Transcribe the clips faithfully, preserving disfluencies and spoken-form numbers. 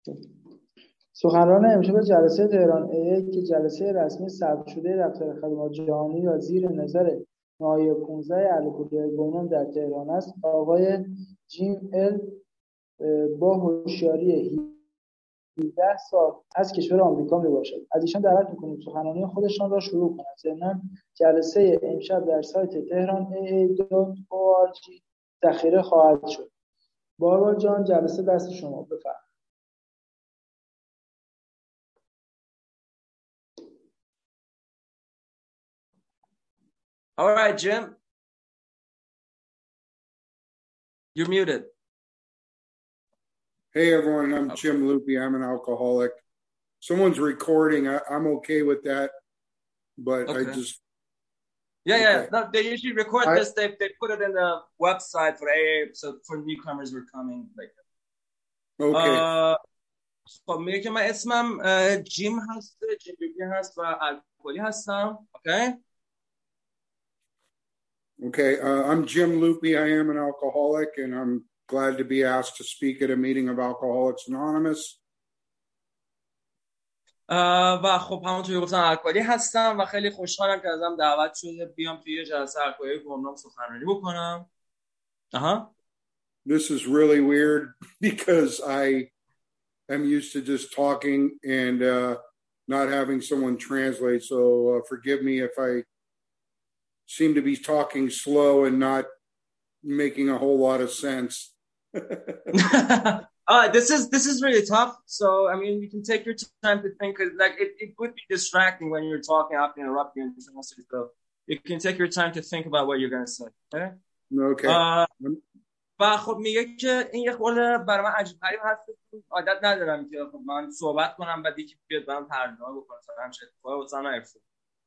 سخنران امشب جلسه تهران ای که جلسه رسمی ثبت شده دفتر خدمات جهانی یا زیر نظر نایب پانزده اهل گمنام در تهران است، آقای جیم ال با هوشیاری هفده سال از کشور آمریکا میباشد. از ایشان دعوت میکنیم سخنرانی خودشان را شروع کنند. ضمناً جلسه امشب در سایت تهران ای ای دات او آر جی ذخیره خواهد شد. باربار جان، جلسه دست شما، بفرمایید. All right, Jim. You're muted. Hey, everyone. I'm okay. Jim Loopy. I'm an alcoholic. Someone's recording. I, I'm okay with that, but okay. I just... Yeah, okay. yeah. No, they usually record I, this. They they put it in the website for A A, so for newcomers who are coming. Like, okay. Uh, خب میگه که من اسمم جیم هست، جیم لوپی هست و الکلی هستم. Okay. Okay, uh, I'm Jim Loopy. I am an alcoholic, and I'm glad to be asked to speak at a meeting of Alcoholics Anonymous. و خب همونطوری گفتم الکلی هستم و خیلی خوشحالم که ازم دعوت شده بیام توی جلسه الکلی گمنام سخنرانی بکنم. Uh-huh. This is really weird because I am used to just talking and uh, not having someone translate. So uh, forgive me if I seem to be talking slow and not making a whole lot of sense. uh, this is this is really tough. So I mean, you can take your time to think. Cause, like it, it would be distracting when you're talking. I have to interrupt you. So you can take your time to think about what you're going to say. Okay. Okay. Uh, و خب میگه که این یه خورده برای من عجیب غریب هست. عادت ندارم که خب من صحبت کنم بعد یکی بیاد برام ترجمه بکنه. مثلا همش اتفاقی واسه من نیفتاد.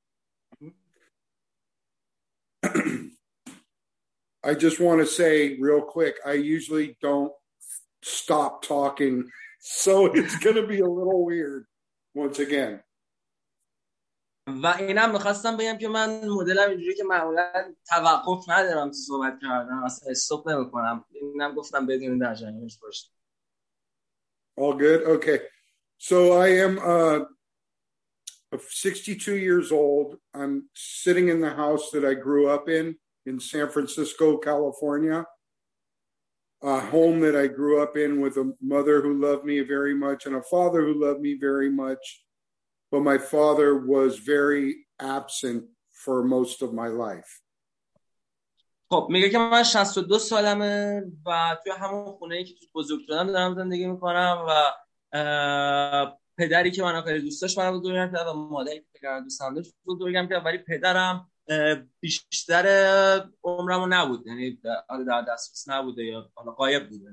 I just want to say real quick, I usually don't stop talking, so it's going to be a little weird once again. و اینم می‌خواستم بگم که من مدلم اینجوری که معمولا توقف ندارم تو صحبت کردن، اصلا استاپ نمی‌کنم. اینم گفتم بدون در جریانش باشید. All good? Okay. So I am uh, sixty-two years old. I'm sitting in the house that I grew up in, in San Francisco, California. A home that I grew up in with a mother who loved me very much and a father who loved me very much. But my father was very absent for most of my life. خب میگه که من شصت و دو سالمه و توی همون خونه‌ای که توش بزرگ شدم دارم زندگی میکنم و پدری که منو خیلی دوست داشت منو بزرگم کرد و مادری که پدرم دوستم داشت بزرگم کرد، ولی پدرم بیشتر عمرمو نبود، یعنی در دسترس نبوده یا حالا غایب بوده.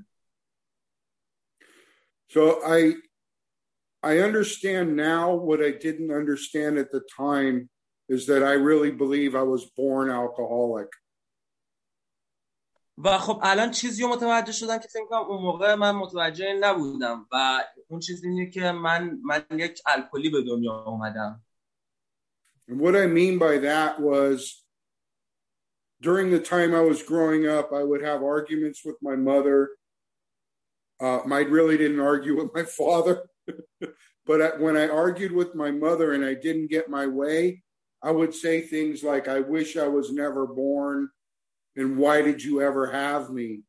So I I understand now what I didn't understand at the time is that I really believe I was born alcoholic. و خب الان چیزی رو متوجه شدم که فکر کنم اون موقع من متوجه نبودم و اون چیزی اینه که من من یک الکلی به دنیا اومدم. And what I mean by that was during the time I was growing up, I would have arguments with my mother. Uh, I really didn't argue with my father. But when I argued with my mother and I didn't get my way, I would say things like, I wish I was never born, and why did you ever have me?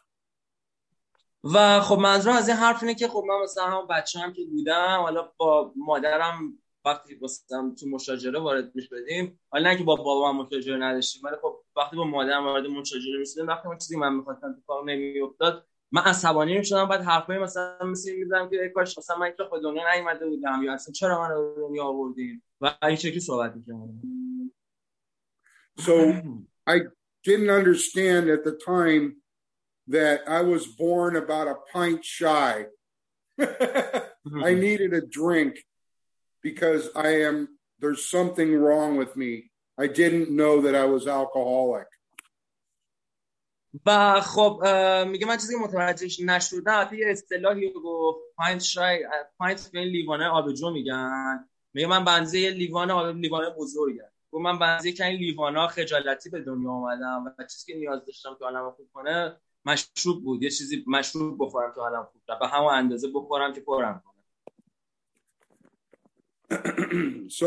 و خب منظورم از این حرف اینه که خب من مثلا هم بچه‌ام که بودم، حالا با مادرم وقتی واسم تو مشاجره وارد می‌شدیم، حالا نه که با بابام مشاجره نداشتیم، ولی خب وقتی با مادرم وارد مشاجره می‌شدیم، وقتی اون چیزی من می‌خواستم تو کار نمی‌افتاد، من عصبانی می‌شدم، بعد حرفای مثلا مثل می‌زدم که کاش مثلا من که خود دنیا نیومده بودم یا اصلا چرا من رو دنیا آوردین و این شکلی صحبت می‌کردم. So I didn't understand at the time that I was born about a pint shy. I needed a drink because I am there's something wrong with me. I didn't know that I was alcoholic. و خب میگه من چیزی متوجهش نشدم، یه اصطلاحی گفت پاینت شای، پاینت به لیوانه آبجو میگن. میگه من بنزه یه لیوان آب لیوانه بزرگم. گفت من بنزه که این لیوانا خجالتی به دنیا اومدم و چیزی که نیاز داشتم که حالمو خوب کنه مشروب بود، یه چیزی مشروب بخورم که حالم خوب شه، به همون اندازه بخورم که پرم کنه. So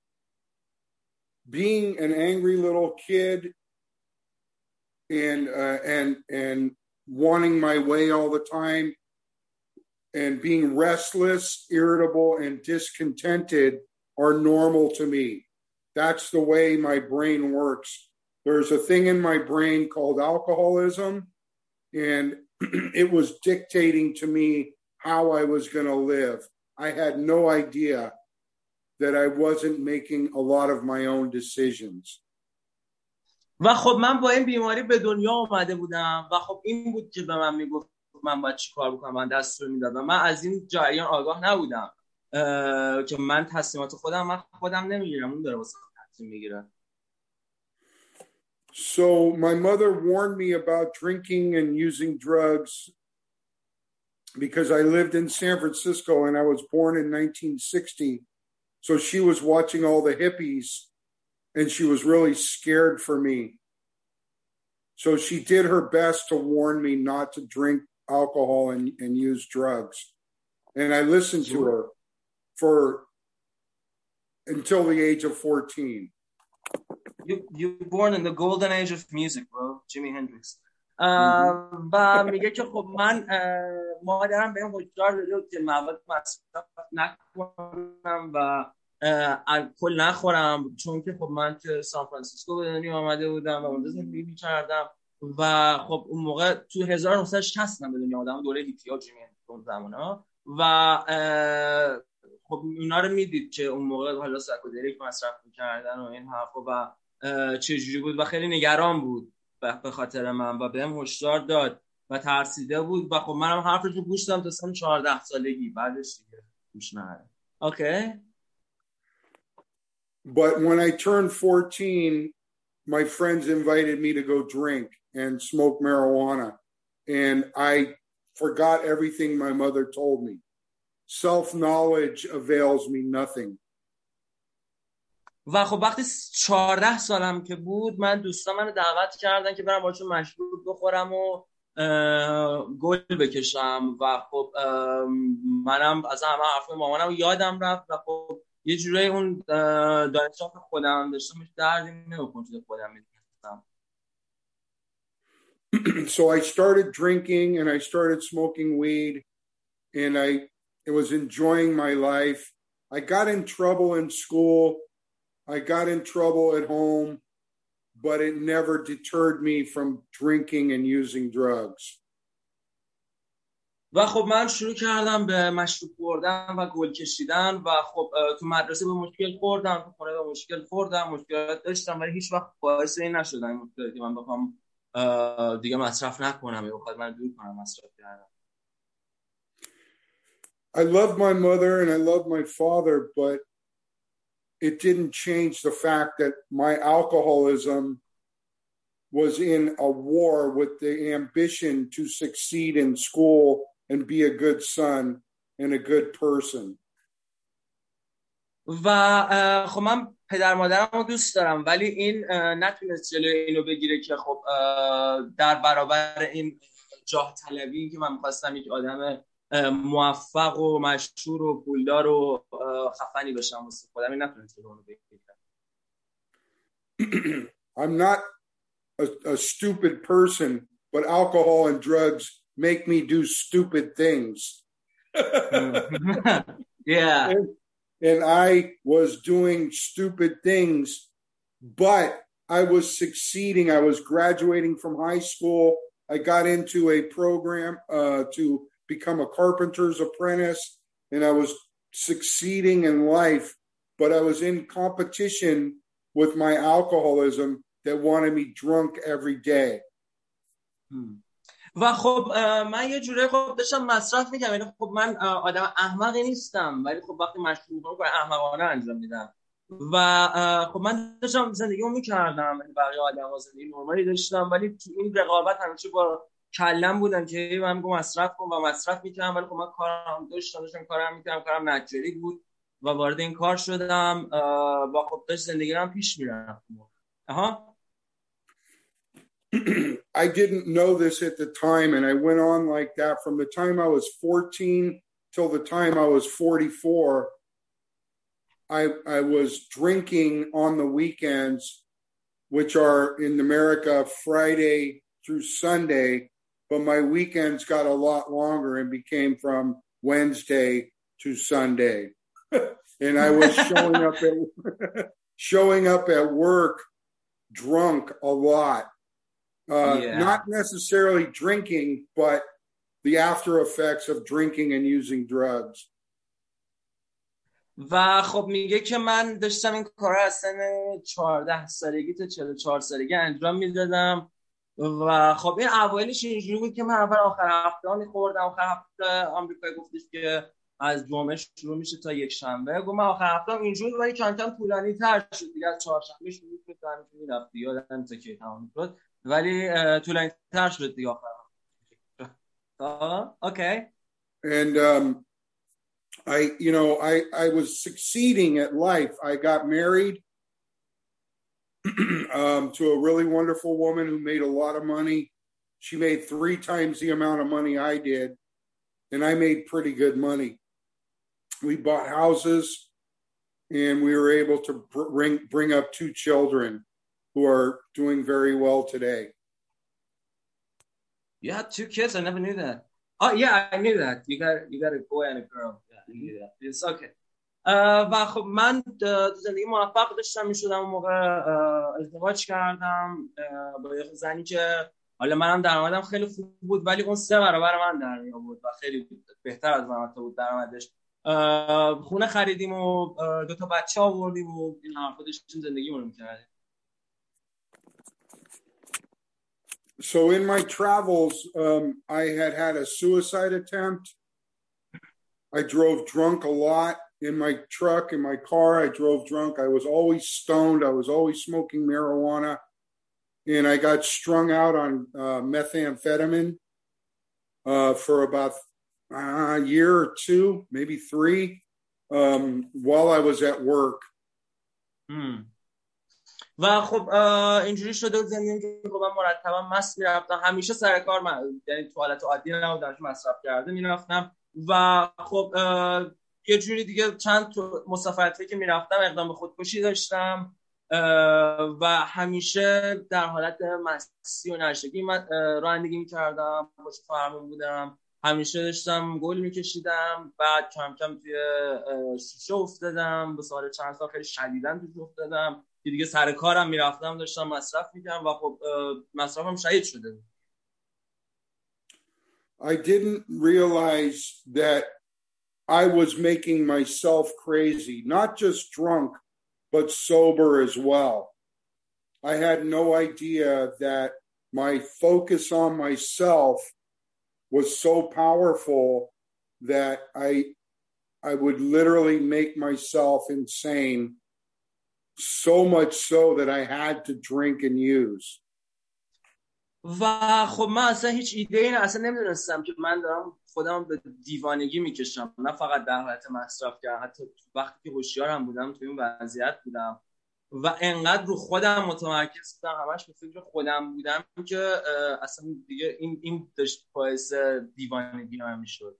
being an angry little kid and uh, and and wanting my way all the time and being restless, irritable, and discontented are normal to me. That's the way my brain works. There's a thing in my brain called alcoholism, and it was dictating to me how I was going to live. I had no idea that I wasn't making a lot of my own decisions. و خب من با این بیماری به دنیا اومده بودم و خب این بود که به من میگفت من باید چی کار بکنم، من دستور میداد و من از این جریان آگاه نبودم که من تصمیمات خودم من خودم نمیگیرم، اون داره واسه تصمیم میگیره. So my mother warned me about drinking and using drugs because I lived in San Francisco and I was born in nineteen sixty. So she was watching all the hippies and she was really scared for me. So she did her best to warn me not to drink alcohol and, and use drugs. And I listened to her for until the age of fourteen. You you were born in the golden age of music, bro. Jimi Hendrix. و میگه که خب من مادرم بهم هشدار داده بود که مواد مصرف نکنم و الکل نخورم، چون که خب من که سان فرانسیسکو به دنیا آمده بودم و اونجا زندگی می‌کردم و خب اون موقع تو هزار و نهصد و شصت من به دنیا آمدم، دوره هیپیا و جیمی هندریکس اون زمانا و خب اونا رو میدید که اون موقع حالا سایکودلیک مصرف می‌کردن و این حرفا و چه جوری بود و خیلی نگران بود به خاطر من و بهم هشدار داد و ترسیده بود و خب منم حرفش رو گوش دادم تا سن چهارده سالگی، بعدش دیگه گوش ندادم. اوکی. But when I turned fourteen, my friends invited me to go drink and smoke marijuana. And I forgot everything my mother told me. Self-knowledge avails me nothing. و خب وقتی چهارده سالم که بود من دوستان منو دعوت کردن که برم باشون مشروب بخورم و گل بکشم و خب منم از همه حرفای مامانم یادم رفت و خب یه جوری اون دانشگاه که خودم داشتم مش دردی نمی‌کنه که خودم می‌دونستم. So I started drinking and I started smoking weed and I it was enjoying my life. I got in trouble in school. I got in trouble at home, but it never deterred me from drinking and using drugs. و خب من شروع کردم به مشروب خوردن و گل کشیدن و خب تو مدرسه به مشکل خوردم، تو خونه به مشکل خوردم، مشکلات داشتم ولی هیچ وقت باعث این نشد این مشکلاتی من بخوام دیگه مصرف نکنم یا بخوام من دور کنم مصرف کردن. I love my mother and I love my father, but it didn't change the fact that my alcoholism was in a war with the ambition to succeed in school and be a good son and a good person. و خب من پدر مادرم رو دوست دارم ولی این نتونست جلوی اینو بگیره که خب در برابر این جاه طلبی این که من می‌خواستم یک آدم موفق و مشهور و پولدار و خفنی بشم واسه خودم این نتونست جلوی اونو بگیره. I'm not a, a stupid person, but alcohol and drugs make me do stupid things. Yeah. And, and I was doing stupid things, but I was succeeding. I was graduating from high school. I got into a program uh, to become a carpenter's apprentice, and I was succeeding in life, but I was in competition with my alcoholism that wanted me drunk every day. و خب من یه جوری خب داشتم مصرف می‌کردم، یعنی خب من آدم احمقی نیستم ولی خب وقتی مشروب می‌خورم کار احمقانه انجام میدم و خب من داشتم زندگیمو می‌کردم، یعنی بقیه آدم‌ها زندگی نرمالی داشتم ولی تو این رقابت همیشه با کلم بودم که من میگم مصرف کنم و مصرف می‌کردم ولی خب من کارم داشتم داشتم کارم می‌کردم، کارم نجاری بود و وارد این کار شدم و خب داشت زندگیام پیش می‌رفت. آها. I didn't know this at the time, and I went on like that from the time I was fourteen till the time I was forty-four. I, I was drinking on the weekends, which are in America Friday through Sunday, but my weekends got a lot longer and became from Wednesday to Sunday. And I was showing up at showing up at work drunk a lot. Uh, yeah. Not necessarily drinking, but the after effects of drinking and using drugs. و خب میگه که من داشتم این کار از سن چهارده سالگی تا چهل و چهار سالگی انجام میدادم و خب این اوایلش اینجوری بود که من اول آخر هفته ها میخوردم. آخر هفته آمریکایی گفتش که از جمعه شروع میشه تا یک شنبه. گفت من آخر هفته هم اینجوری بود ولی کم کم طولانی تر شد دیگه. از چهارشنبه شروع شد تا همیشه میرفت دیگه یادم تا کی تمام شد ولی طولانی تر شد دیگه آخر هفته. اوکی. And um I, you know, I, I was succeeding at life. I got married um, to a really wonderful woman who made a lot of money. She made three times the amount of money I did, and I made pretty good money. We bought houses, and we were able to bring bring up two children who are doing very well today. You had two kids? I never knew that. Oh, yeah, I knew that. You got you got a boy and a girl. Yeah, I knew that. It's okay. و خب من تو زندگی موفق داشتم میشدم اون موقع ازدواج کردم با یه زنی که حالا منم درآمدم خیلی خوب بود ولی اون سه برابر من در می آورد و خیلی بهتر از من بود درآمدش. خونه خریدیم و دو تا بچه آوردیم و این حرفا داشتیم زندگیمون رو می‌کردیم. So in my travels, um, I had had a suicide attempt. I drove drunk a lot in my truck, in my car. I drove drunk. I was always stoned. I was always smoking marijuana. And I got strung out on uh, methamphetamine uh, for about uh, a year or two, maybe three, um, while I was at work. Hmm. و خب اینجوری شده بود زندگی که خب من مرتبا مست میرفتم همیشه سر کار من یعنی توالت عادی نبودم که مصرف کرده میرفتم و خب یه جوری دیگه چند مسافرتی که میرفتم اقدام به خودکشی داشتم و همیشه در حالت مستی و نشگی من رانندگی میکردم پشت فرمون بودم همیشه داشتم گل میکشیدم بعد کم کم توی شیشه افتادم به سال چند سال خیلی شدیداً توش افتادم که دیگه سر کارم میرفتم داشتم مصرف میکردم و خب مصرفم شدید شده بود. I didn't realize that I was making myself crazy, not just drunk, but sober as well. I had no idea that my focus on myself was so powerful that I I would literally make myself insane, so much so that I had to drink and use. و خب من اصلا هیچ ایده این اصلا نمیدونستم که من دارم خودم به دیوانگی میکشم نه فقط در حالت مصرف کردن حتی وقتی که هوشیارم بودم توی اون وضعیت بودم و انقدر رو خودم متمرکز بودم همش به فکر خودم بودم که اصلا دیگه این این داشت باعث دیوانگی من میشد.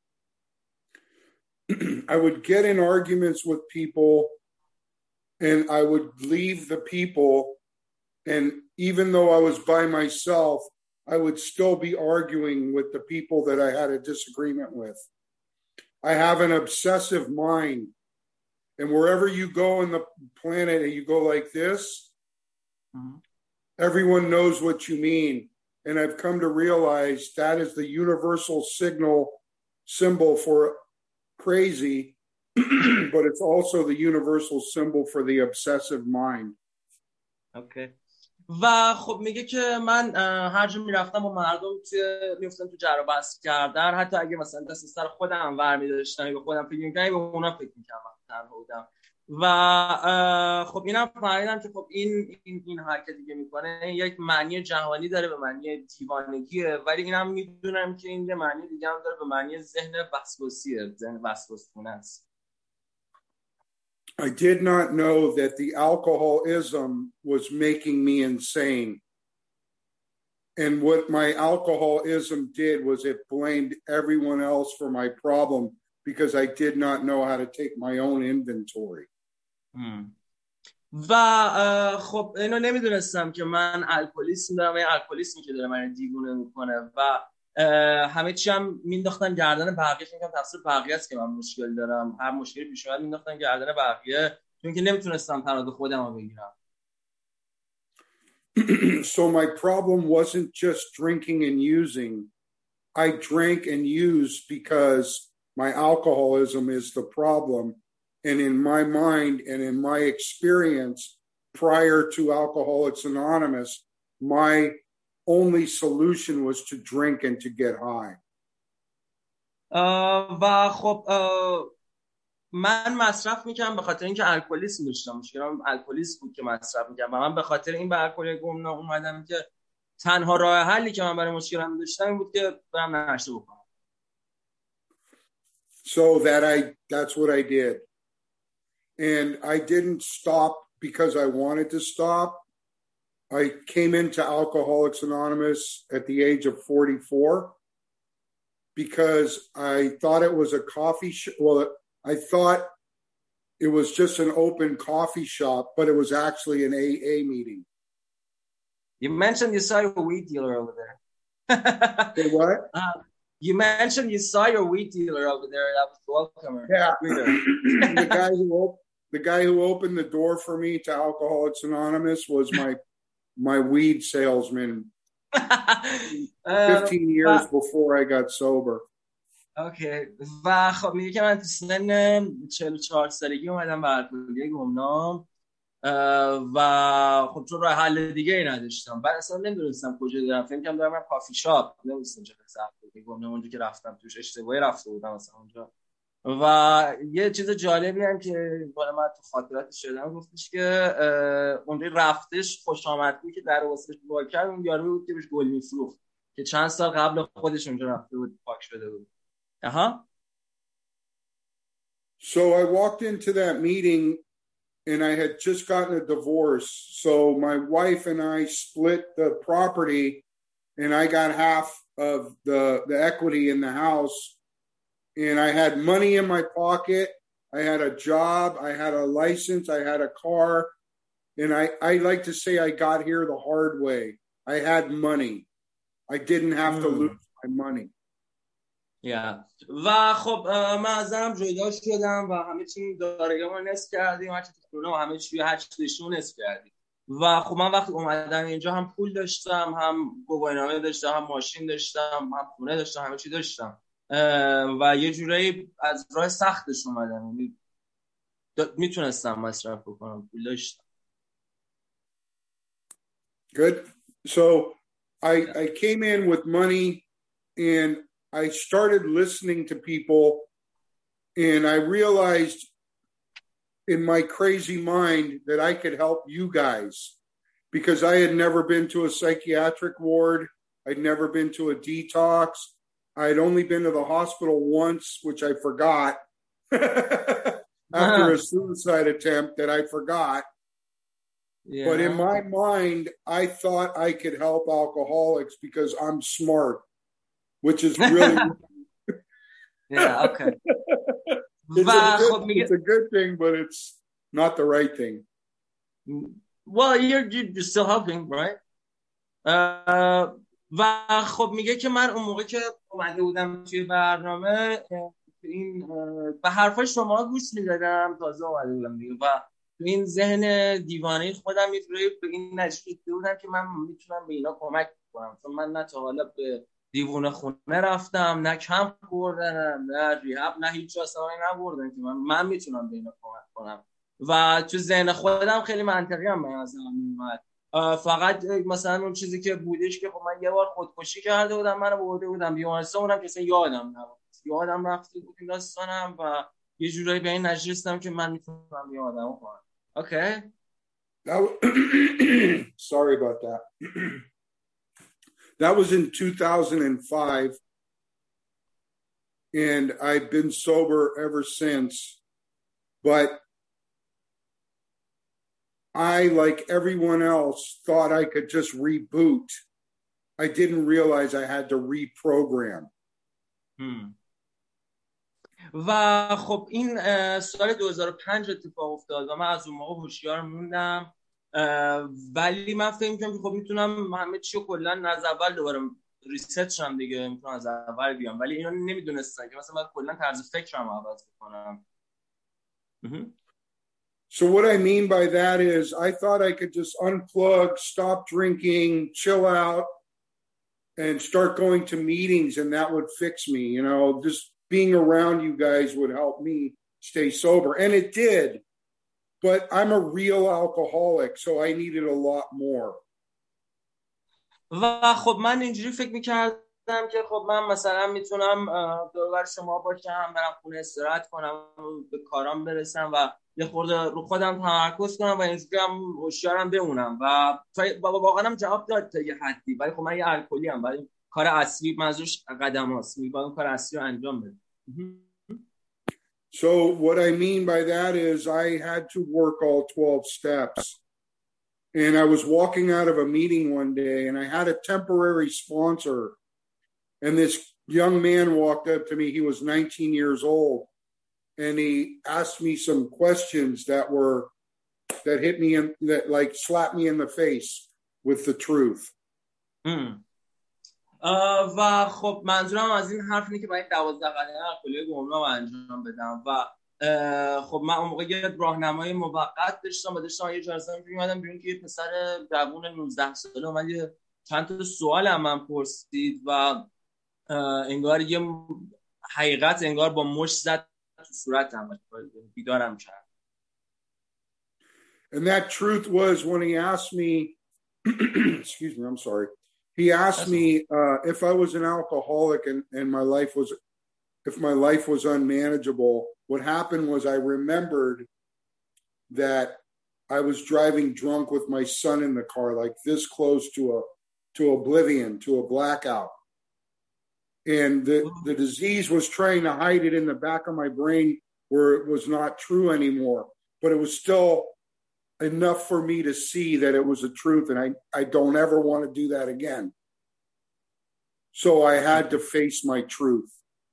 I would get in arguments with people and I would leave the people and even though I was by myself, I would still be arguing with the people that I had a disagreement with. I have an obsessive mind. And wherever you go on the planet and you go like this, mm-hmm. everyone knows what you mean. And I've come to realize that is the universal signal symbol for crazy, but it's also the universal symbol for the obsessive mind. Okay. و خب میگه که من هر جا میرفتم و مردم توی میفتم تو جر و بحث کردن حتی اگه مثلا دست سر خودم ور داشتن به خودم فکر می‌کردم به اونا فکر می‌کردم تنها بودم و خب اینم فهمیدم که خب این این این حرکت دیگه میکنه یک معنی جهانی داره به معنی دیوانگیه ولی اینم میدونم که این یه معنی دیگه هم داره به معنی ذهن وسواسیه ذهن وسواسگونه است. I did not know that the alcoholism was making me insane. And what my alcoholism did was it blamed everyone else for my problem because I did not know how to take my own inventory. Hmm. و خب اینو نمیدونستم که من الکلیسم دارم و الکلیسمی که داره من دیوونه میکنه و همه چی هم مینداختن گردن بقیه، فکر کنم تقصیر بقیه است که من مشکل دارم، هر مشکلی پیش اومد مینداختن گردن بقیه چون که نمیتونستم تنها خودم رو بگیرم. So my problem wasn't just drinking and using. I drank and used because my alcoholism is the problem. And in my mind and in my experience prior to Alcoholics Anonymous, my only solution was to drink and to get high. و خب من مصرف میکنم به خاطر اینکه الکلیسم داشتم، مشکلم الکلیسم بود که مصرف میکنم و من به خاطر این به الکل گمنام اومدم که تنها راه حلی که من برای مشکلم داشتم این بود که برم نشه بکنم. So that I that's what I did. And I didn't stop because I wanted to stop. I came into Alcoholics Anonymous at the age of forty-four because I thought it was a coffee shop. Well, I thought it was just an open coffee shop, but it was actually an A A meeting. You mentioned you saw your weed dealer over there. Say what? Uh, you mentioned you saw your weed dealer over there. That was welcome. Yeah. the guy who op- the guy who opened the door for me to Alcoholics Anonymous was my my weed salesman. fifteen years before I got sober. Okay. و خب میگه که من تو سن چهل و چهار سالگی اومدم به الکلی گمنام و خب چون راه حل دیگه ای نداشتم، بعد اصلا نمیدونستم کجا دارم، فکر کنم دارم کافی شاپ، نمیدونستم چه الکلی گمنام اونجا که رفتم توش اشتباهی رفته بودم مثلا اونجا. و یه چیز جالبی هم که بالا من تو خاطرات شدم گفتش که اونجا رفتش خوش آمدگویی که در واسش وا کرد اون یارو بود که بهش گل میفروخت که چند سال قبل خودش اونجا رفته بود پاک شده بود. Uh-huh. So I walked into that meeting and I had just gotten a divorce. So my wife and I split the property and I got half of the, the equity in the house. And I had money in my pocket. I had a job. I had a license. I had a car. And I, I like to say I got here the hard way. I had money. I didn't have mm. to lose my money. Yeah. و خب من از زنم جدا شدم و همه چی دارایی‌مو نصف کردیم، هر چی تو خونه و همه چی هر چی داشتیم نصف کردیم. و خب من وقتی اومدم اینجا هم پول داشتم، هم گواهینامه داشتم، هم ماشین داشتم، هم خونه داشتم، همه چی داشتم. و یه جورایی از راه سختش اومدم، یعنی میتونستم مصرف بکنم، پول داشتم. Good. So I I came in with money and I started listening to people and I realized in my crazy mind that I could help you guys because I had never been to a psychiatric ward. I'd never been to a detox. I'd only been to the hospital once, which I forgot after a suicide attempt that I forgot. Yeah. But in my mind, I thought I could help alcoholics because I'm smart, which is really... yeah, okay. it's, a good, it's a good thing, but it's not the right thing. Well, you're, you're still helping, right? Uh, و خب میگه که من اون موقع که اومده بودم توی برنامه این به حرفای شما گوش میدادم، تازه اومده بودم دیگه و تو این ذهن دیوانه خودم یه جوری به این نتیجه بودم که من میتونم به اینا کمک کنم، چون من نه تا حالا به دیوونه خونه رفتم، نه کمپ بردم، نه ریهاب، نه هیچ جا اصلا نبردم که من من میتونم به اینا کمک کنم. و تو ذهن خودم خیلی منطقی هم به نظر میومد. فقط مثلا اون چیزی که بودش که خب من یه بار خودکشی کرده بودم، منو برده بودم بیمارستان، اونم که اصلا یادم نبود، یادم رفته بود این داستانم و یه جورایی به این نتیجه رسیدم که من میتونم یه آدمو کنم. Okay. That was, sorry about that. That was in two thousand five and I've been sober ever since, but I, like everyone else, thought I could just reboot I didn't realize I had to reprogram. hmm. و خب این سال دو هزار و پنج اتفاق افتاد و من از اون موقع هوشیار موندم، ولی من فکر می‌کنم که خب میتونم همه چی رو کلا از اول دوباره ریست شم دیگه، میتونم از اول بیام، ولی اینا نمیدونستن که مثلا من کلا طرز فکرم عوض بکنم. So what I mean by that is I thought I could just unplug, stop drinking, chill out, and start going to meetings, and that would fix me. You know, just being around you guys would help me stay sober. And it did. But I'm a real alcoholic, so I needed a lot more. و خب من اینجوری فکر میکردم که خب من مثلا میتونم دور شما باشم، برم خونه استراحت کنم، به کارام برسم و یه خورده رو خودم تمرکز کنم و اینجوری هم هوشیارم بمونم. و واقعا هم جواب داد تا یه حدی، ولی خب من یه الکلی ام، ولی کار اصلی منظورش قدماست، میگم کار اصلی رو انجام بدم. So what I mean by that is I had to work all twelve steps. And I was walking out of a meeting one day and I had a temporary sponsor. And this young man walked up to me. He was nineteen years old. And he asked me some questions that were, that hit me in, that like slapped me in the face with the truth. Hmm. Uh, و خب منظورم از این حرف اینه که باید دوازده قدم الکلی گمراه انجام بدم و خب من اون موقع یه راهنمای موقت داشتم و داشتم یه جلسه می‌اومدم بیرون که یه پسر جوون نوزده ساله اومد یه چند تا سوال از من پرسید و انگار یه حقیقت انگار با مشت زد تو صورتم، بیدارم کرد. And that truth was when he asked me excuse me, I'm sorry. He asked me uh, if I was an alcoholic and, and my life was, if my life was unmanageable. What happened was I remembered that I was driving drunk with my son in the car, like this close to a, to oblivion, to a blackout. And the, the disease was trying to hide it in the back of my brain where it was not true anymore, but it was still enough for me to see that it was the truth, and I, I don't ever want to do that again. So I had to face my truth.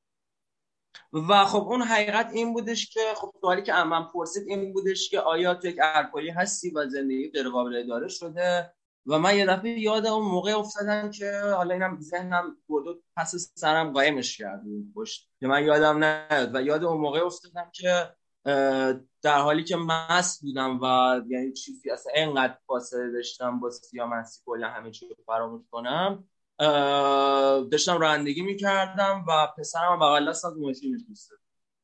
و خب اون حقیقت این بودش که خب سوالی که من پرسید این بودش که آیا تو یک الکلی هستی و زندگی غیر قابل اداره شده؟ و من یه دفعه یاد اون موقع افتادم که حالا اینم ذهنم برد پس سرم قایمش کرد پشت که من یادم نیاد، و یاد اون موقع افتادم که در حالی که مست بودم و یعنی چیزی اصلا اینقدر فاصله داشتم با سیامستی کلا همه چی رو فراموش کنم، داشتم رانندگی میکردم و پسرم بغل دستم تو ماشین نشسته.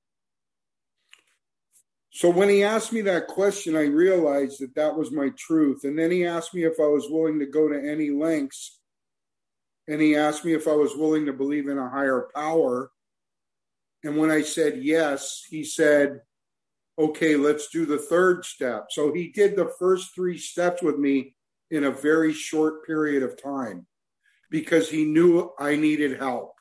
So when he asked me that question, I realized that that was my truth. And then he asked me if I was willing to go to any lengths. And he asked me if I was willing to believe in a higher power. And when I said yes, he said, okay, let's do the third step. So he did the first three steps with me in a very short period of time because he knew I needed help.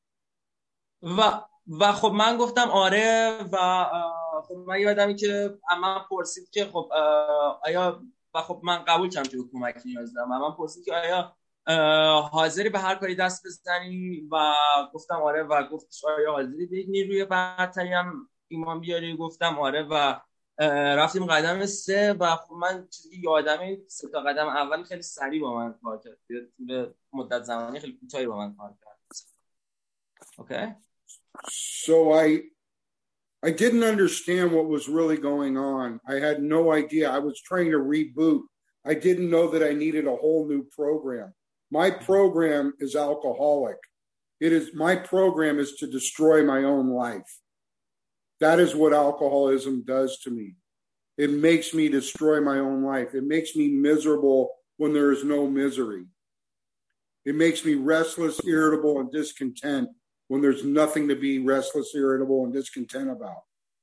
و و خب من گفتم آره و خب من یادم که من پرسید که خب آیا، و خب من قبول کردم که کمک نیاز دارم. من پرسید که آیا حاضری به هر کاری دست بزنی و گفتم آره و گفتش آیا حاضری به یک نیروی برتری هم ایمان بیاری؟ گفتم آره و رفتیم قدم سه و خب من چیزی یادمه سه تا قدم اول خیلی سریع با من کار کرد، به مدت زمانی خیلی کوتاهی با من کار کرد. Okay. So I I didn't understand what was really going on. I had no idea. I was trying to reboot. I didn't know that I needed a whole new program. My program is alcoholic. It is my program is to destroy my own life. That is what alcoholism does to me. It makes me destroy my own life. It makes me miserable when there is no misery. It makes me restless, irritable, and discontent when there's nothing to be restless, irritable, and discontent about.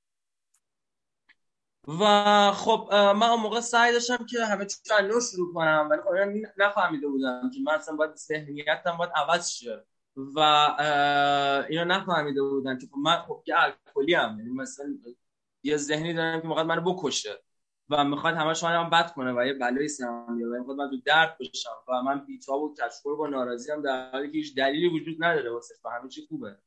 و خب من اون موقع سعی داشتم که همه چیز رو نو شروع کنم، ولی خب نفهمیده بودم که من اصلا باید ذهنیتم باید عوض شه و اینو نفهمیده بودم که خب من خب که الکلی ام، یعنی مثلا یه ذهنی دارم که موقع منو بکشه و میخواد همش منم بد کنه و یه بلایی سرم بیاره و میخواد من تو درد بشم و من بی‌تاب و کشخور با ناراضی ام در حالی که هیچ دلیلی وجود نداره واسه و همه چی خوبه.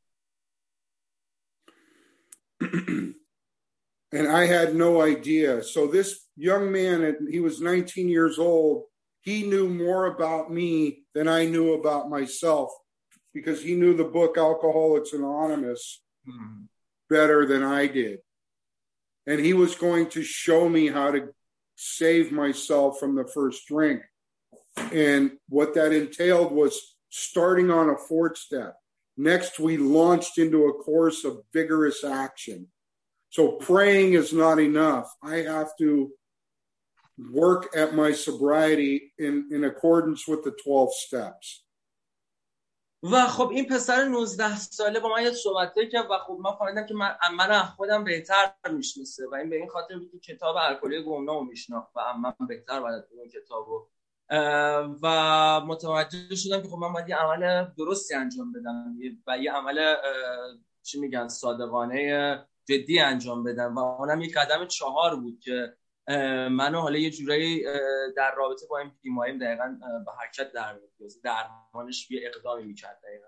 And I had no idea. So this young man, he was nineteen years old. He knew more about me than I knew about myself because he knew the book Alcoholics Anonymous mm-hmm. better than I did. And he was going to show me how to save myself from the first drink. And what that entailed was starting on a fourth step. Next, we launched into a course of vigorous action. So praying is not enough. I have to work at my sobriety in, in accordance with the twelve steps. و خب این پسر نوزده ساله با من یه صحبتی کرد و خب من فهمیدم که من من خودم بهتر میشناسه و این به این خاطر بود که کتاب الکلی گمنامو میشناخت و من بهتر بلد بودم کتابو و متوجه شدم که خب من باید یه عمل درستی انجام بدم و یه عمل چی میگن صادقانه جدی انجام بدم و اونم یک قدم چهار بود که منو حالا یه جورایی در رابطه با این بیماریم دقیقاً به حرکت در می‌آورد درمانش یه اقدامی می‌کرد دقیقاً.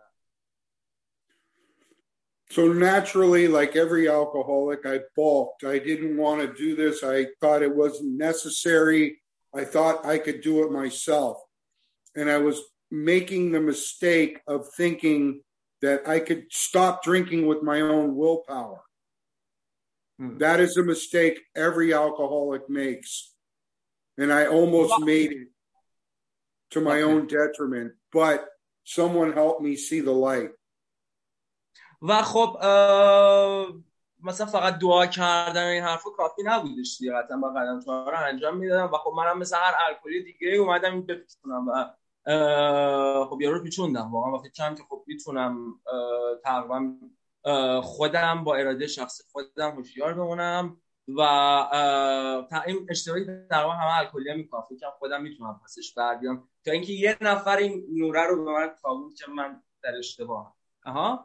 So naturally, like every alcoholic, I balked. I didn't want to do this. I thought it wasn't necessary. I thought I could do it myself. And I was making the mistake of thinking that I could stop drinking with my own willpower. That is a mistake every alcoholic makes. And I almost made it to my okay. own detriment. But someone helped me see the light. و خب مثلا فقط دعا کردن این حرفا کافی نبودش دیگه. قطعا با قدم چهار رو انجام میدادم و خب منم مثل هر الکلی دیگه اومدم این بپیچونم و خب یارو پیچوندم واقعا وقتی کم که خب میتونم تقریبا خودم با اراده شخصی خودم هوشیار بمونم و این اشتباهی در واقع همه الکلی‌ها میکنم فکر کنم خودم میتونم پسش بر بیام تا اینکه یه نفر این نوره رو به من تابون که من در اشتباهم. آها.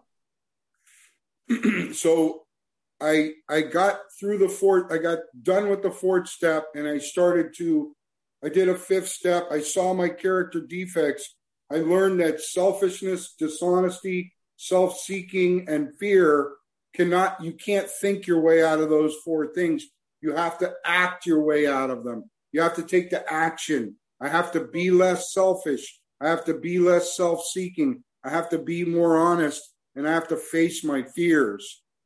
So I I got through the fourth I got done with the fourth step and I started to I did a fifth step. I saw my character defects. I learned that selfishness, dishonesty, self-seeking, and fear cannot, you can't think your way out of those four things. You have to act your way out of them. You have to take the action. I have to be less selfish. I have to be less self-seeking. I have to be more honest, and I have to face my fears.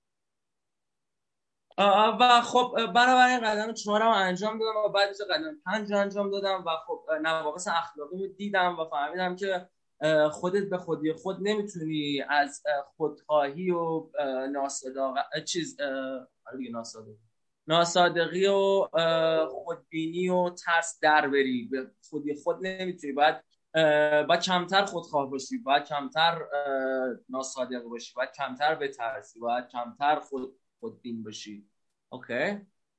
و خب بنابراین قدم چهارم انجام دادم و بعد از قدم پنج انجام دادم و خب نواقص اخلاقی رو دیدم و فهمیدم که خودت به خودی خود نمیتونی از خودخواهی و ناصادقی چیز دیگه ناصادقی ناصادقی و خودبینی و ترس در بری. به خودی خود نمیتونی. باید باید کمتر خودخواه باشی، باید کمتر ناصادق باشی، باید کمتر بترسی، باید کمتر خود خودبین باشی. Okay.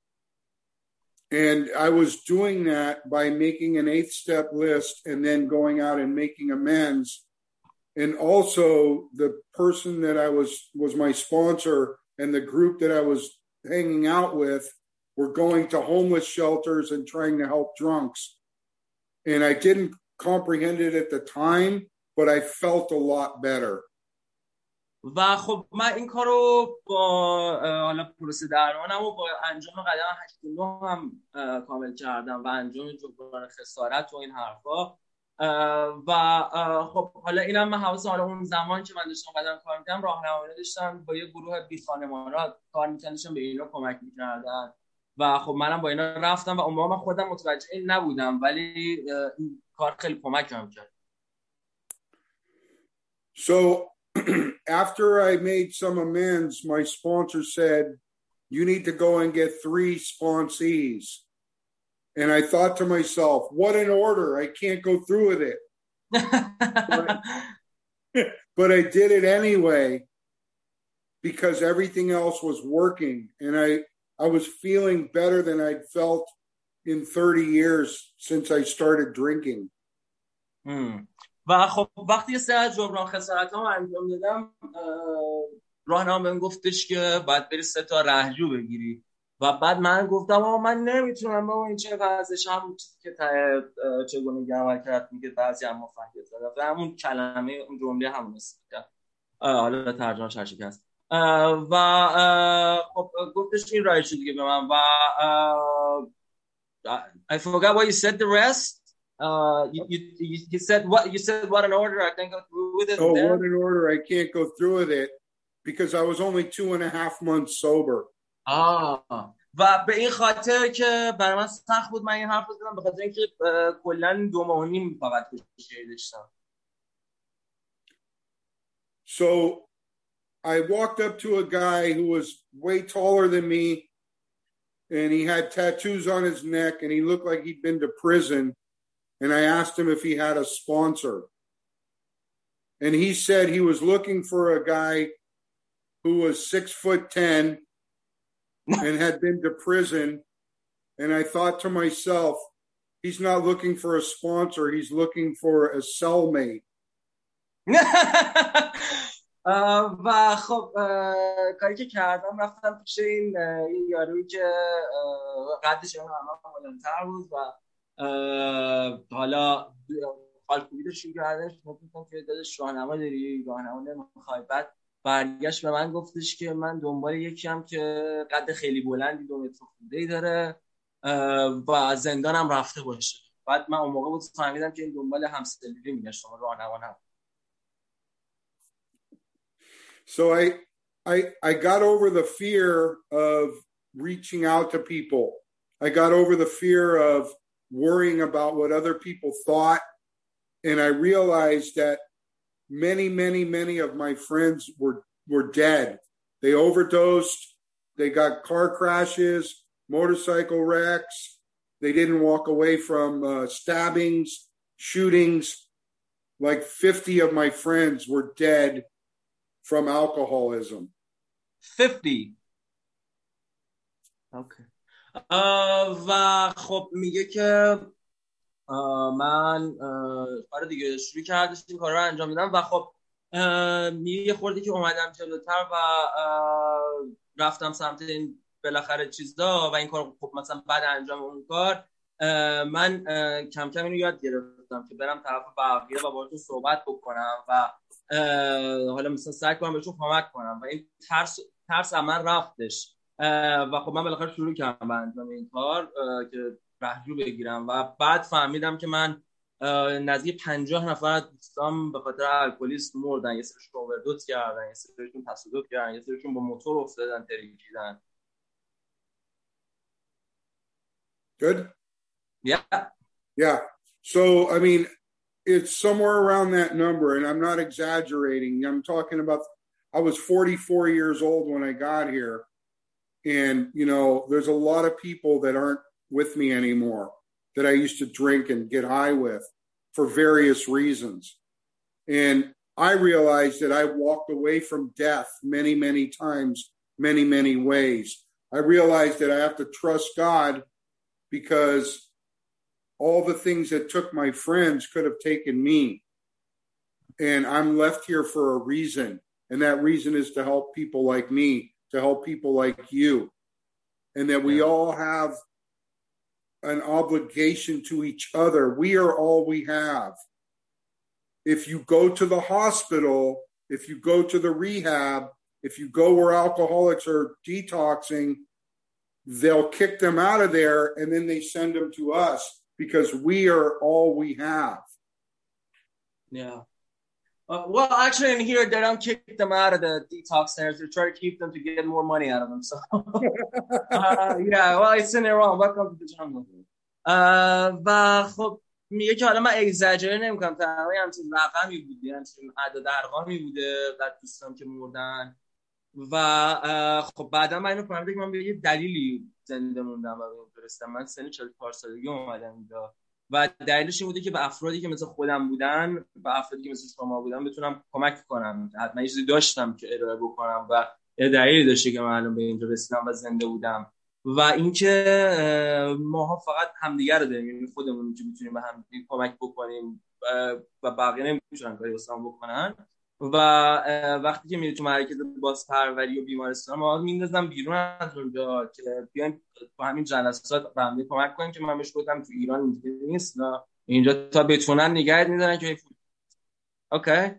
And I was doing that by making an eighth step list and then going out and making amends. And also the person that I was, was my sponsor and the group that I was hanging out with were going to homeless shelters and trying to help drunks. And I didn't comprehend it at the time, but I felt a lot better. و خب من این کارو با حالا پروسه درمانم و با انجام قدم هشت و نه هم کامل کردم و انجام جبران خسارت و این حرفا و خب حالا اینم من حواسم حالا اون زمان که من داشتم قدم کار می‌کردم راهنمایی داشتم با یه گروه بی خانمانا کار می‌کردم به اینا کمک می‌کردن و خب منم با اینا رفتم و اون موقع من خودم متوجه این نبودم ولی این کار خیلی کمکم کرد. So after I made some amends, my sponsor said, you need to go and get three sponsees. And I thought to myself, what an order. I can't go through with it. but, but I did it anyway because everything else was working. And I, I was feeling better than I'd felt in thirty years since I started drinking. Hmm. و خب وقتی سه از جبران خسارت‌هام انجام دادم راهنما بهم گفتش که باید بری سه تا رهجو بگیری و بعد من گفتم آقا من نمیتونم با این چه ورزش هم که چگونگی عمل کرد میگه بعضی هم مفنگه زده و همون کلمه اون جمله همون استفاده حالا ترجمه شرشی هست و خب گفتش این رایج دیگه به من و I forgot what you said the rest uh you, you you said what you said what an order I can't go through with it oh then. What an order I can't go through with it because I was only two and a half months sober. آه و به این خاطر که برای من سخت بود من این حرف رو زدم به خاطر اینکه کلا دو ماه و نیم فقط کشتی داشتم. So I walked up to a guy who was way taller than me and he had tattoos on his neck and he looked like he'd been to prison and I asked him if he had a sponsor. And he said he was looking for a guy who was six foot ten and had been to prison. And I thought to myself, he's not looking for a sponsor, he's looking for a cellmate. و خب کاری که کردم رفتم پیش این این یارویی که قدش اون همه بلندتر بود و حالا خالکوبی رو شروع کردش گفتم که داداش راهنما داری راهنما نمیخوای بعد برگشت به من گفتش که من دنبال یکی هم که قد خیلی بلندی دو متر خونده‌ای داره و زندانم رفته باشه بعد من اون موقع بود فهمیدم که این دنبال همسلیری میگشت راهنما نبود. So I, I, I got over the fear of reaching out to people. I got over the fear of worrying about what other people thought. And I realized that many, many, many of my friends were, were dead. They overdosed. They got car crashes, motorcycle wrecks. They didn't walk away from uh, stabbings, shootings. Like fifty of my friends were dead from alcoholism. fifty. Okay. و خب میگه که من کار دیگه شروع کردم این کارا رو انجام میدم و خب میگه یه خوردی که اومدم جلوتر و رفتم سمت این بالاخره چیزا و این کار خب مثلا بعد انجام اون کار من کم کم اینو یاد گرفتم که برم طرف بقیه و باهاشون صحبت بکنم و حالا مثلا سعی کنم بهشون کمک کنم و این ترس ترس من رفتش و خب من بالاخره شروع کردم به انجام این کار که راهجو بگیرم و بعد فهمیدم که من نزدیک پنجاه نفر از دوستام به خاطر الکلیسم مردن یه سریشون اووردوز کردن یه سریشون تصادف کردن یه سریشون با موتور افتادن ترکیدن. Good? Yeah. Yeah. So, I mean, it's somewhere around that number, and I'm not exaggerating. I'm talking about, I was forty-four years old when I got here. And, you know, there's a lot of people that aren't with me anymore that I used to drink and get high with for various reasons. And I realized that I walked away from death many, many times, many, many ways. I realized that I have to trust God because all the things that took my friends could have taken me. And I'm left here for a reason. And that reason is to help people like me, to help people like you. And that we all have an obligation to each other. We are all we have. If you go to the hospital, if you go to the rehab, if you go where alcoholics are detoxing, they'll kick them out of there and then they send them to us because we are all we have. Yeah. Uh, well, actually, in here, they don't kick them out of the detox centers. They try to keep them to get more money out of them. So, uh, yeah, well, it's in Iran. Welcome to the jungle. Uh, و خب میگه که حالا من اگزاجره نمیکنم تنهایی همچین رقمی بوده همچین عدد ارقامی بوده در دوستان که مردن و خب بعدا من اینو فهمیدم که من به یه دلیلی زنده موندم و به این درستم. من سن چهل و چهار سالگی اومدم اینجا و دلیلش این بوده که به افرادی که مثل خودم بودن به افرادی که مثل شما بودن بتونم کمک کنم. حتما یه چیزی داشتم که ارائه بکنم و یه دلیلی داشته که من الان به اینجا رسیدم و زنده بودم و اینکه ماها فقط همدیگه رو داریم، یعنی خودمون که میتونیم به هم کمک بکنیم و بقیه نمیتونن کاری واسمون بکنن و وقتی که میری تو مرکز بازپروری و بیمارستان ما میندازم بیرون از اونجا که بیایم با همین جلسات به هم کمک کنیم، که من بهش گفتم تو ایران اینجوری نیست، نه اینجا تا بتونن نگهت میدارن که okay.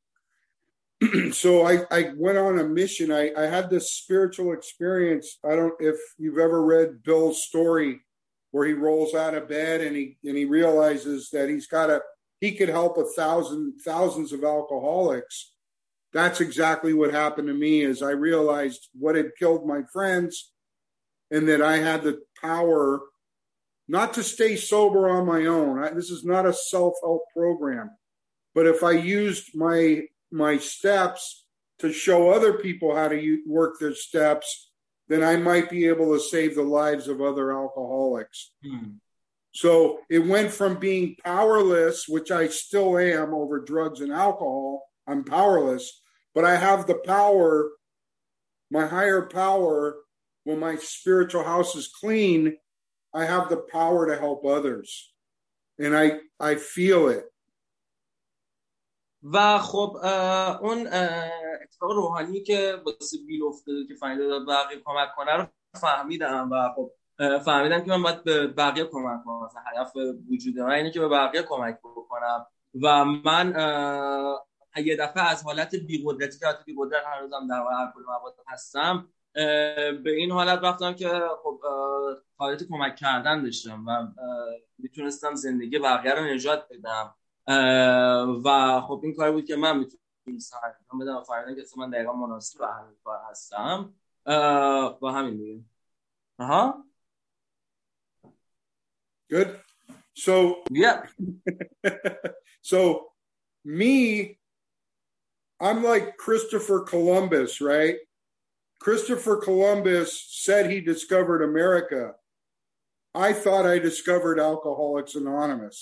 So I, I went on a mission. I, I had this spiritual experience. I don't if you've ever read Bill's story where he rolls out of bed and he and he realizes that he's got a he could help a thousand thousands of alcoholics. That's exactly what happened to me. Is I realized what had killed my friends, and that I had the power not to stay sober on my own. I, this is not a self-help program, but if I used my my steps to show other people how to use, work their steps, then I might be able to save the lives of other alcoholics. Hmm. So it went from being powerless, which I still am over drugs and alcohol. I'm powerless, but I have the power, my higher power. When my spiritual house is clean, I have the power to help others. And I, I feel it. و خب اون اتفاق روحانی که واسه بیل افتاده که فهمیده داد بقیه کمک کنه رو فهمیدم و خب فهمیدم که من باید به بقیه کمک کنم. مثلا هدف وجود من اینه که به بقیه کمک بکنم و من یه دفعه از حالت بی‌قدرتی که حالت بی‌قدرت هر روزم در الکل مواد هستم به این حالت رفتم که خب حالت کمک کردن داشتم و میتونستم زندگی بقیه رو نجات بدم و خب این کار بود که من میتونستم انجام بدم و فهمیدم که من دقیقا مناسب به همین کار هستم و همین دیگه. آها. Good. So yeah. So me, I'm like Christopher Columbus, right? Christopher Columbus said he discovered America. I thought I discovered Alcoholics Anonymous.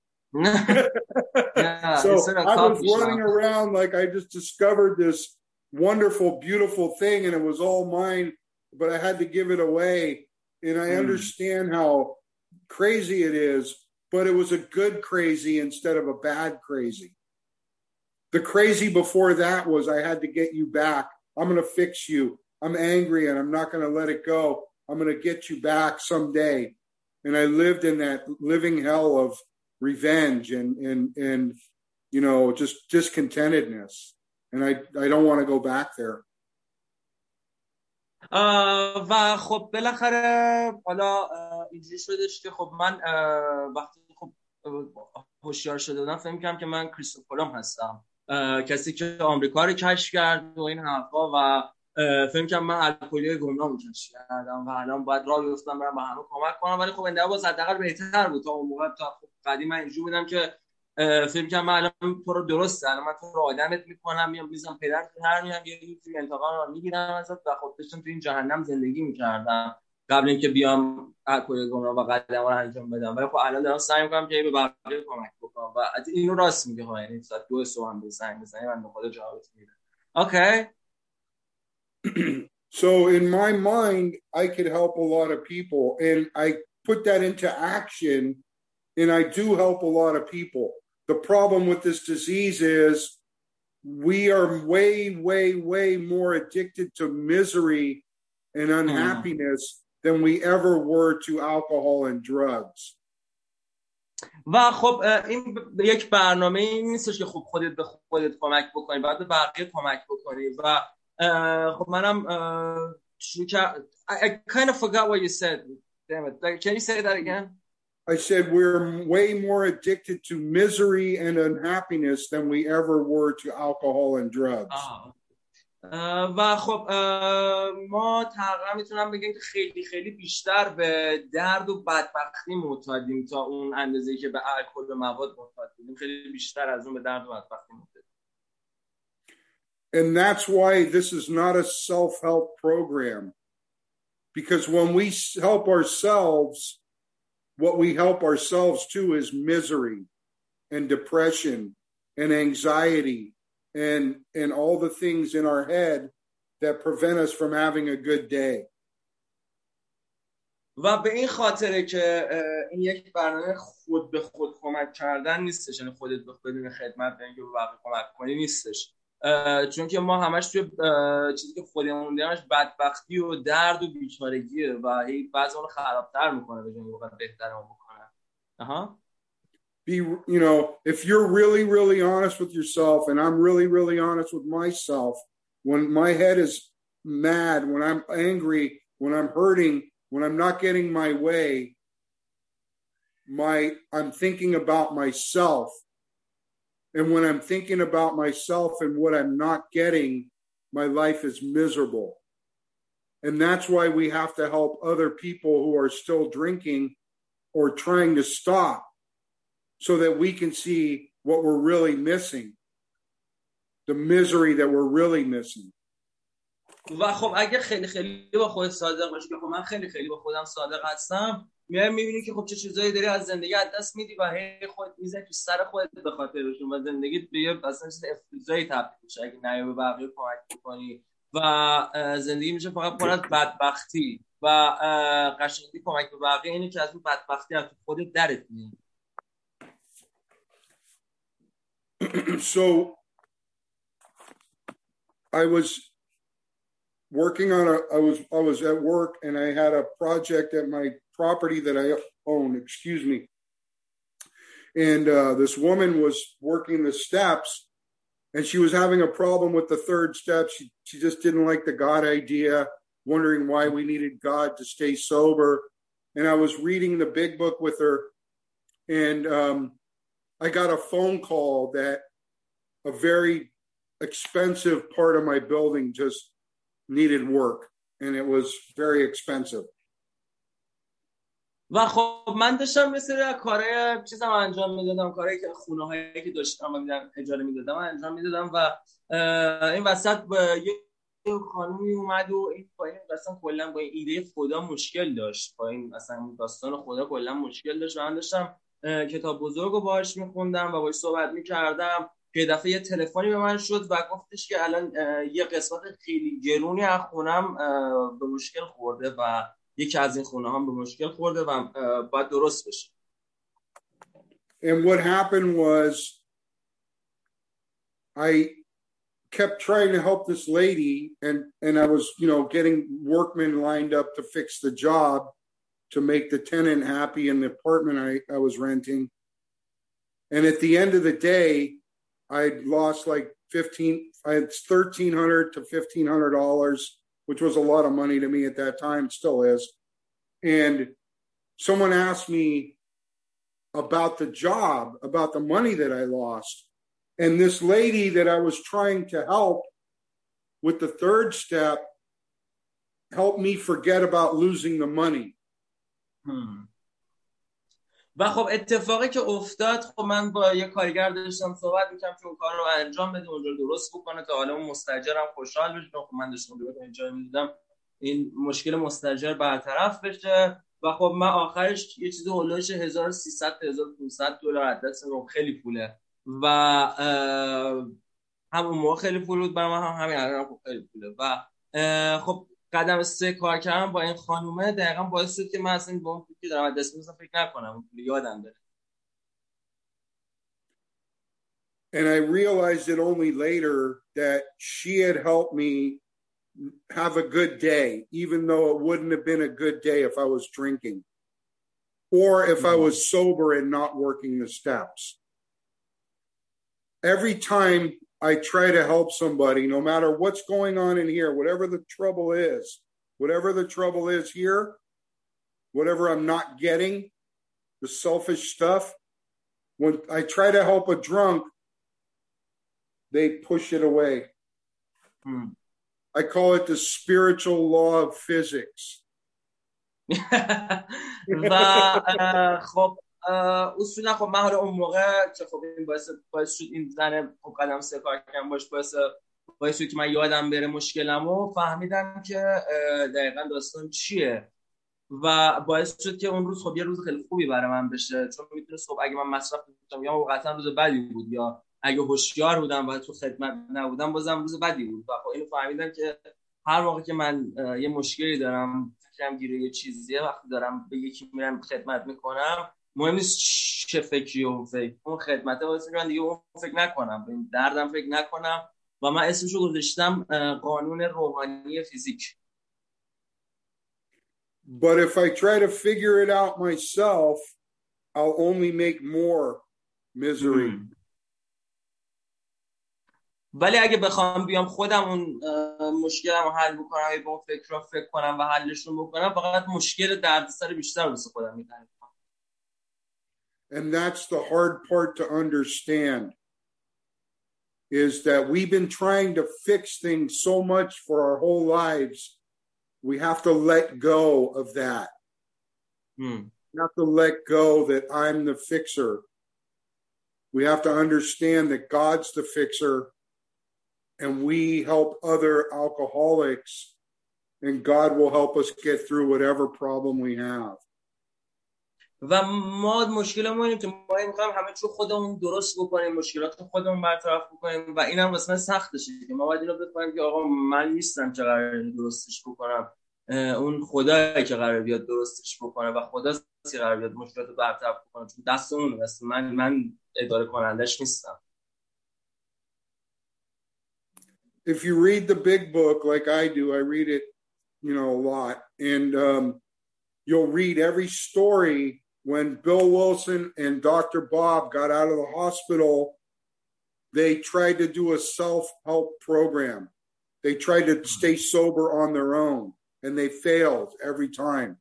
Yeah, so I was running shop. around like I just discovered this wonderful, beautiful thing, and it was all mine, but I had to give it away. And I mm. understand how crazy it is, but it was a good crazy instead of a bad crazy. The crazy before that was I had to get you back. I'm going to fix you. I'm angry and I'm not going to let it go. I'm going to get you back someday. And I lived in that living hell of revenge and, and, and, you know, just discontentedness. And I, I don't want to go back there. و خب بالاخره حالا اینجوری شدش که خب من وقتی خب هوشیار شده بودم فهم کردم که من کریستوف کلمب هستم، کسی که آمریکا رو کشف کرد و این حرفا و فهم کردم من الکلی گمنام رو کشف کردم و الان باید راه بیفتم برم به همه کمک کنم. ولی خب این دفعه باز حداقل بهتر بود تا اون موقع. تا خب قدیم من اینجوری بودم که فهم کردم من الان تو رو درسته، الان من تو رو آدمت میکنم، میام میزم پدرت هر میام یه جوری انتقام رو میگیرم ازت و خب داشتم تو این جهنم زندگی میکردم قبل اینکه بیام الکلی گمنام و قدم رو انجام بدم. ولی خب الان دارم سعی میکنم که به بقیه کمک بکنم و اینو راست میگه ها. یعنی ساعت دو صبح هم بزنگ بزنی من به خود جوابت میدم. Okay. So in my mind, I could help a lot of people, and I put that into action, and I do help a lot of people. The problem with this disease is we are way, way, way more addicted to misery and unhappiness mm. than we ever were to alcohol and drugs. و خب این یک برنامه این نیستش که خب خودت به خودت کمک بکنی، باید به بقیه کمک بکنی و خب منم شروع کرد. I kind of forgot what you said. Damn it. Like, can you say that again? I said we're way more addicted to misery and unhappiness than we ever were to alcohol and drugs. آه. و خب ما تقریبا میتونم بگم که خیلی خیلی بیشتر به درد و بدبختی معتادیم تا اون اندازه‌ای که به الکل و مواد معتادیم. خیلی بیشتر از اون به درد و بدبختی معتادیم. And that's why this is not a self-help program. Because when we help ourselves, what we help ourselves to is misery and depression and anxiety and and all the things in our head that prevent us from having a good day. و به این خاطره که این یک برنامه خود به خود کمک کردن نیستش، یعنی خودت به بدون خدمت به اینکه به بقیه کمک کنی نیستش. چون که ما همش توی چیزی که خودمون دیدمش بدبختی و درد و بیچارگیه و هی بعضی اون خرابتر میکنه به جای اینکه بهترمون بکنه. آها. Be, you know, if you're really, really honest with yourself, and I'm really, really honest with myself, when my head is mad, when I'm angry, when I'm hurting, when I'm not getting my way, my I'm thinking about myself. And when I'm thinking about myself and what I'm not getting, my life is miserable. And that's why we have to help other people who are still drinking or trying to stop, so that we can see what we're really missing, the misery that we're really missing. و خب اگه خیلی خیلی با خودت صادق باشی که خب من خیلی خیلی با خودم صادق هستم، میای میبینی که خب چه چیزایی داری از زندگی از دست میدی و هی خودت میزنی تو سر خودت به خاطرشون و زندگیت به یه اصلا چیز افتضاحی تبدیل میشه اگه نیا به بقیه کمک بکنی و زندگی میشه فقط پر از بدبختی و قشنگی کمک به بقیه اینه که از اون بدبختی از خودت درت میاری. So I was working on a I was I was at work and I had a project at my property that I own, excuse me. And uh, this woman was working the steps and she was having a problem with the third step. She she just didn't like the God idea, wondering why we needed God to stay sober. And I was reading the big book with her, and um I got a phone call that a very expensive part of my building just needed work, and it was very expensive. و خب من داشتم مثلا کارهای چیزام انجام میدادم، کارهایی که خونه هایی که داشتم و میدم اجاره میدادم انجام میدادم و این وسط یه خانومی اومد و این با این اصلا کلا با این ایده خدا مشکل داشت، با این اصلا داستان خدا کلا مشکل داشت و من داشتم کتاب بزرگو باهاش میخوندم و باهاش صحبت میکردم که دفعه یه تلفنی به من شد و گفتش که الان یه قسمت خیلی گرونی از خونم به مشکل خورده و یکی از این خونه هم به مشکل خورده و باید درست بشه. And what happened was I kept trying to help this lady and and I was, you know, getting workmen lined up to fix the job to make the tenant happy in the apartment I, I was renting. And at the end of the day, I'd lost like fifteen, I had thirteen hundred to fifteen hundred dollars, which was a lot of money to me at that time, still is. And someone asked me about the job, about the money that I lost. And this lady that I was trying to help with the third step helped me forget about losing the money. Hmm. و خب اتفاقی که افتاد، خب من با یه کارگر داشتم صحبت می‌کردم که اون کار رو انجام بده، اونجا درست بکنه تا حالا اون مستاجرم خوشحال بشه. خب من داشتم رو انجام میدادم این مشکل مستاجر برطرف بشه و خب من آخرش یه چیزی هولوش هزار و سیصد تا هزار و پانصد دلار از دست من، خیلی پوله و همون موقع خیلی پول بود برای من، هم همین الان خب خیلی پوله و خب قدم سه کار کردم با این خانومه دقیقاً باعث شد که من اصلا با اون فکر دارم دست میزنم فکر نکنم، یادم بره. And I realized it only later that she had helped me have a good day, even though it wouldn't have been a good day if I was drinking or if I was sober and not working the steps. Every time I try to help somebody, no matter what's going on in here, whatever the trouble is, whatever the trouble is here, whatever I'm not getting, the selfish stuff, when I try to help a drunk, they push it away. Hmm. I call it the spiritual law of physics. و خب اصولا خب من حالا اون موقع که خب این باعث باعث شد این زنه خب قدم سه کار کردم باش باعث باعث شد که من یادم بره مشکلمو، فهمیدم که دقیقاً داستان چیه و باعث شد که اون روز خب یه روز خیلی خوبی برای من بشه، چون میتونست خب اگه من مصرف می‌کردم یا قطعا روز بدی بود یا اگه هوشیار بودم و تو خدمت نبودم بازم روز بدی بود. و خب اینو فهمیدم که هر موقع که من یه مشکلی دارم، فکرم گیره یه چیزیه، وقتی دارم به یکی میرم خدمت میکنم، مهم نیست چه فکری اون فکر اون خدمته واسه من دیگه اون فکر نکنم، به این دردم فکر نکنم و من اسمشو گذاشتم قانون روحانی فیزیک. But if I try to figure it out myself, I'll only make more misery. Hmm. ولی اگه بخوام بیام خودم اون مشکلمو حل بکنم، به اون فکرها فکر کنم و حلشون بکنم، فقط مشکل دردسر بیشتر واسه خودم می‌کنم. And that's the hard part to understand, is that we've been trying to fix things so much for our whole lives. We have to let go of that. Hmm. We have to let go that I'm the fixer. We have to understand that God's the fixer, and we help other alcoholics, and God will help us get through whatever problem we have. و ما مشکلمون اینه که ما می‌خوایم همه چیو خودمون درست بکنیم، مشکلات خودمون برطرف بکنیم و اینم واسه سختشه که ما باید اینو بفهمیم که آقا من نیستم که قراره درستش بکنم، اون خدایی که قراره بیاد درستش بکنه و خداست که قراره بیاد مشکلات رو برطرف بکنه، چون دست اونه، دست من من اداره کنندش نیستم. If you read the big book like I do, I read it, you know, a lot, and um, you'll read every story when Bill Wilson and Doctor Bob got out of the hospital. They tried to do a self-help program. They tried to stay sober on their own, and they failed every time.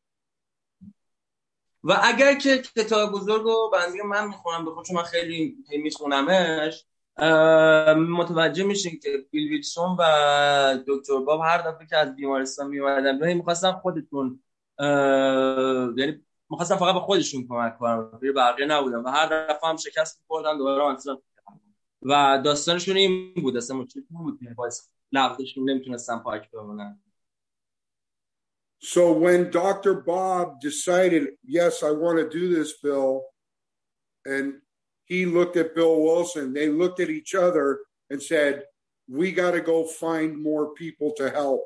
و اگر که کتاب بزرگو بندی من میخونم، بخاطر چون من خیلی میخونمش، متوجه میشین که بیل ویلسون و دکتر باب هر دفعه که از بیمارستان میومدن راه میخواستن خودتون یعنی میخواستن فقط به خودشون کمک کنن، به بقیه نبودن و هر دفعه هم شکست می‌خوردن، دوباره آنتن و داستانشون این بود، اصلا مشکل بود که واسه لغزشون نمیتونستن پاک بمونن. So when Doctor Bob decided, yes, I want to do this, Bill, and he looked at Bill Wilson, they looked at each other and said, we got to go find more people to help.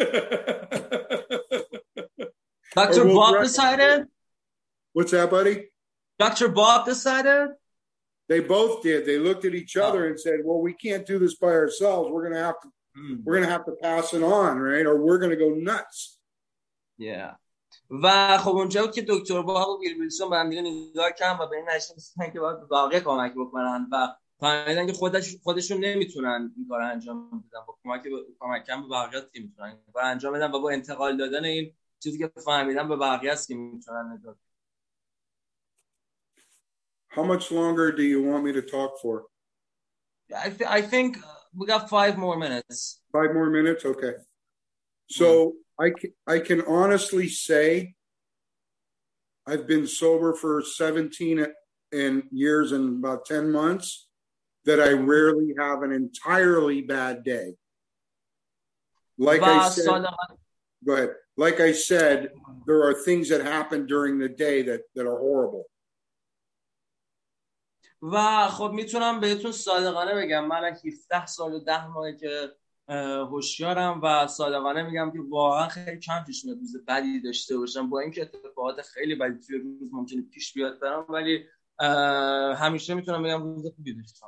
Doctor We'll Bob decided? What's that, buddy? Doctor Bob decided? They both did. They looked at each other oh. and said, well, we can't do this by ourselves. We're going to have to, mm. we're going to have to pass it on, right? Or we're going to go nuts. Yeah. و خب اونجا بود که دکتر باب و بیل ویلسون با هم دیگه نگاه کردن و به این نتیجه رسیدن که باید به بقیه کمک بکنن و فهمیدن که خودش خودشون نمیتونن این کارو انجام بدن، با کمک کمک کردن به بقیه میتونن این کارو انجام بدن و با انتقال دادن این چیزی که فهمیدن به بقیه است که میتونن نجات. How much longer do you want me to talk for? I th- I think we got five more minutes. Five more minutes, okay. So mm. I can, I can honestly say I've been sober for seventeen and years and about ten months that I rarely have an entirely bad day. Like I said, go ahead. Like I said, there are things that happen during the day that, that are horrible. و خب میتونم بهتون صادقانه بگم من هفده سال و ده ماهه که هوشیارم و صادقانه میگم که واقعا خیلی کم پیش میاد روز بدی داشته باشم، با اینکه اتفاقات خیلی بدی توی روز ممکنه پیش بیاد برام، ولی همیشه میتونم بگم روز خوبی داشتم.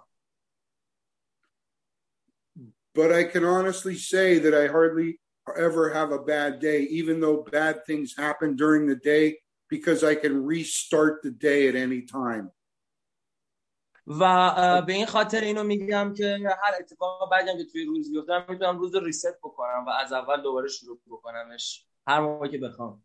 But I can honestly say that I hardly ever have a bad day, even though bad things happen during the day, because I can restart the day at any time. و به این خاطر اینو میگم که هر اتفاق بعدی که توی روز بیفته میتونم روز رو ریست بکنم و از اول دوباره شروع بکنمش هر موقعی که بخوام.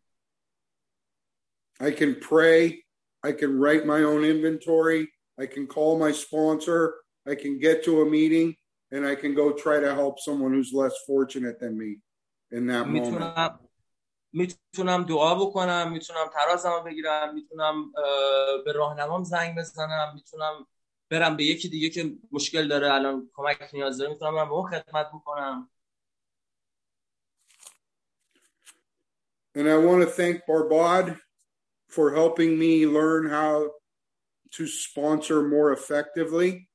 I can pray, I can write my own inventory, I can call my sponsor, I can get to a meeting, and I can go try to help someone who's less fortunate than me in that میتونم moment. میتونم دعا بکنم، میتونم ترازمو بگیرم، میتونم به راهنمام زنگ بزنم، میتونم برم به یکی دیگه که مشکل داره الان کمک نیاز داره، میتونم برم به اون خدمت بکنم. And I want to thank Barbad for helping me learn how to sponsor more effectively.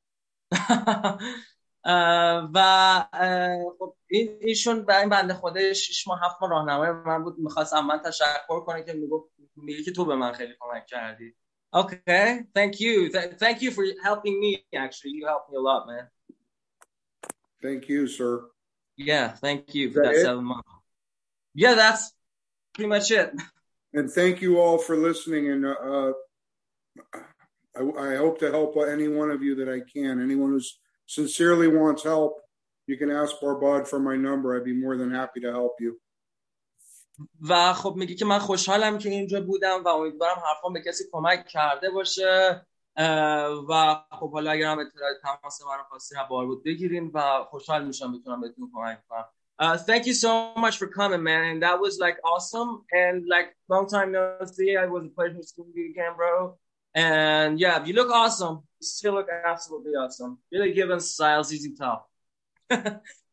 و خب این ایشون با این بنده خدا شش ماه هفت ماه راهنمای من بود، می‌خواستم من تشکر کنه که میگفت میگه که تو به من خیلی کمک کردی. Okay, thank you. Th- thank you for helping me. Actually, you helped me a lot, man. Thank you, sir. Yeah, thank you Is for that that it? seven months. Yeah, that's pretty much it. And thank you all for listening. And uh, I, I hope to help any one of you that I can. Anyone who sincerely wants help, you can ask Barbad for my number. I'd be more than happy to help you. و خب میگه که من خوشحالم که اینجا بودم و امیدوارم حرفام به کسی کمک کرده باشه و خب حالا اگر هم اطلاع تماس من رو خواستین از باربود بگیرین و خوشحال میشم بتونم بهتون کمک کنم. Uh, thank you so much for coming, man, and that was like awesome and like long time no see. It was a pleasure seeing you again, bro. And yeah, you look awesome. You still look absolutely awesome. Really giving styles easy top.